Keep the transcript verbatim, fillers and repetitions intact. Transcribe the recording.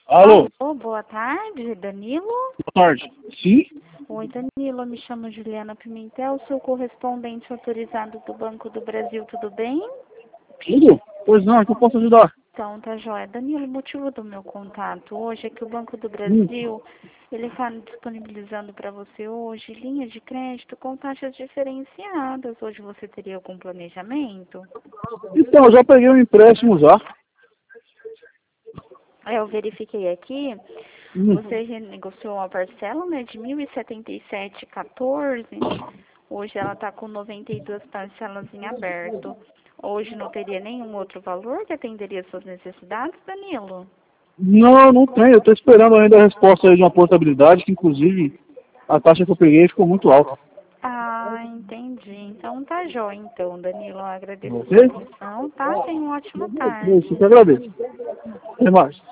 Alô? Alô, boa tarde, Danilo? Boa tarde. Sim? Oi, Danilo, eu me chamo Juliana Pimentel, sou correspondente autorizado do Banco do Brasil, tudo bem? Tudo? Pois não, é que eu posso ajudar. Então, tá joia. Danilo, o motivo do meu contato hoje é que o Banco do Hum. Brasil, ele está disponibilizando para você hoje linhas de crédito com taxas diferenciadas. Hoje você teria algum planejamento? Então, eu já peguei um empréstimo já. É, eu verifiquei aqui, Hum. você renegociou uma parcela, né, de mil e setenta e sete reais e quatorze centavos. Hoje ela está com noventa e duas parcelas em aberto. Hoje não teria nenhum outro valor que atenderia suas necessidades, Danilo? Não, não tem. Eu estou esperando ainda a resposta aí de uma portabilidade, que inclusive a taxa que eu peguei ficou muito alta. Ah, entendi. Então tá jóia, então, Danilo. Eu agradeço a sua Ok? atenção, tá? Tenha uma ótima Eu tarde. te agradeço. Até mais.